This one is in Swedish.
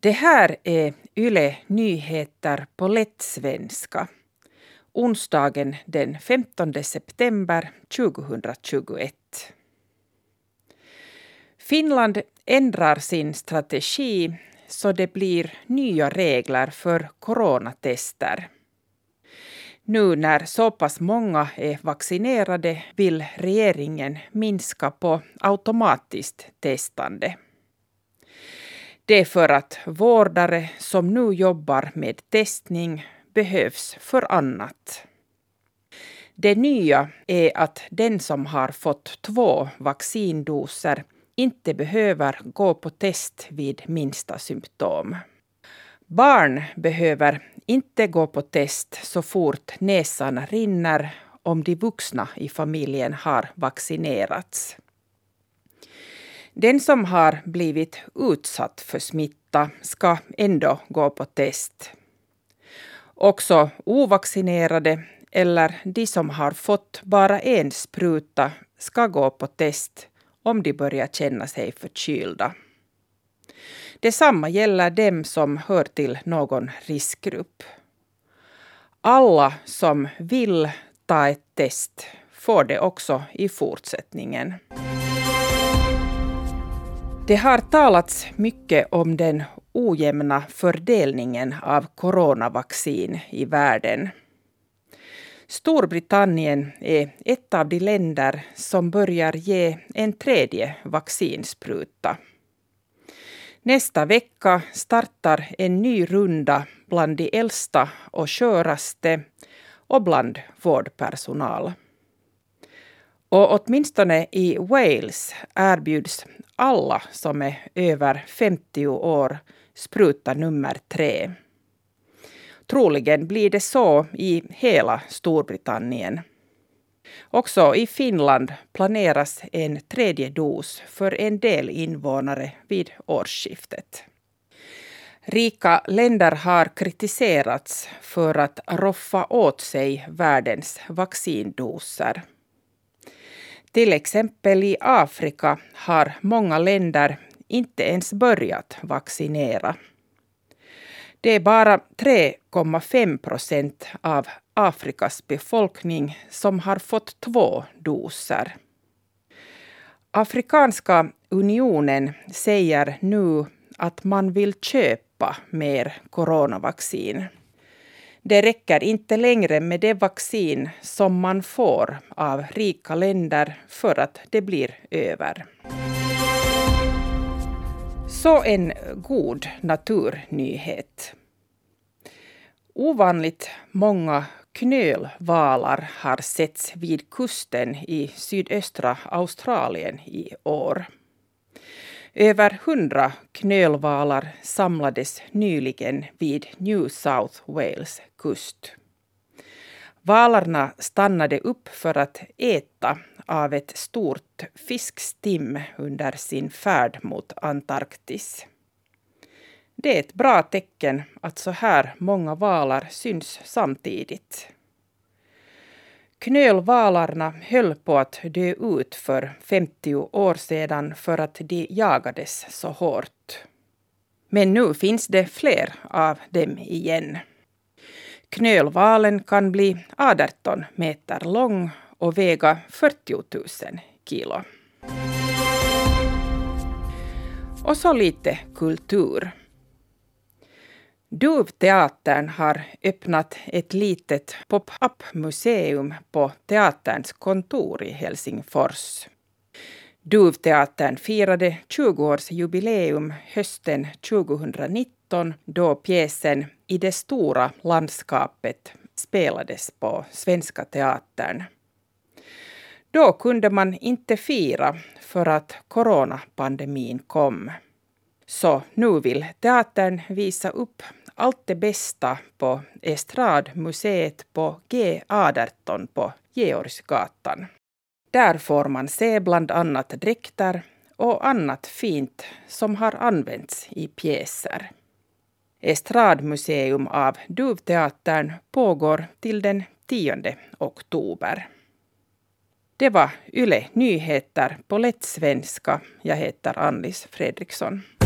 Det här är Yle Nyheter på lättsvenska. Onsdagen den 15 september 2021. Finland ändrar sin strategi så det blir nya regler för coronatester. Nu när så pass många är vaccinerade vill regeringen minska på automatiskt testande. Det är för att vårdare som nu jobbar med testning behövs för annat. Det nya är att den som har fått 2 vaccindoser inte behöver gå på test vid minsta symptom. Barn behöver inte gå på test så fort näsan rinner om de vuxna i familjen har vaccinerats. Den som har blivit utsatt för smitta ska ändå gå på test. Också ovaccinerade eller de som har fått bara en spruta ska gå på test om de börjar känna sig förkylda. Detsamma gäller dem som hör till någon riskgrupp. Alla som vill ta ett test får det också i fortsättningen. Det har talats mycket om den ojämna fördelningen av coronavaccin i världen. Storbritannien är ett av de länder som börjar ge en 3:e vaccinspruta. Nästa vecka startar en ny runda bland de äldsta och sköraste och bland vårdpersonal. Och åtminstone i Wales erbjuds alla som är över 50 år spruta nummer 3. Troligen blir det så i hela Storbritannien. Också i Finland planeras en 3:e dos för en del invånare vid årsskiftet. Rika länder har kritiserats för att roffa åt sig världens vaccindoser. Till exempel i Afrika har många länder inte ens börjat vaccinera. Det är bara 3,5% av Afrikas befolkning som har fått 2 doser. Afrikanska unionen säger nu att man vill köpa mer coronavaccin. Det räcker inte längre med det vaccin som man får av rika länder för att det blir över. Så en god naturnyhet. Ovanligt många knölvalar har setts vid kusten i sydöstra Australien i år. Över 100 knölvalar samlades nyligen vid New South Wales kust. Valarna stannade upp för att äta av ett stort fiskstim under sin färd mot Antarktis. Det är ett bra tecken att så här många valar syns samtidigt. Knölvalarna höll på att dö ut för 50 år sedan för att de jagades så hårt. Men nu finns det fler av dem igen. Knölvalen kan bli 18 meter lång och väga 40 000 kilo. Och så lite kultur. Duvteatern har öppnat ett litet pop-up-museum på teaterns kontor i Helsingfors. Duvteatern firade 20-årsjubileum hösten 2019 då pjäsen I det stora landskapet spelades på Svenska Teatern. Då kunde man inte fira för att coronapandemin kom. Så nu vill teatern visa upp allt det bästa på Estradmuseet på G18 på Georgsgatan. Där får man se bland annat dräkter och annat fint som har använts i pjäser. Estradmuseum av Duvteatern pågår till den 10 oktober. Det var Yle Nyheter på lättsvenska. Jag heter Anlis Fredriksson.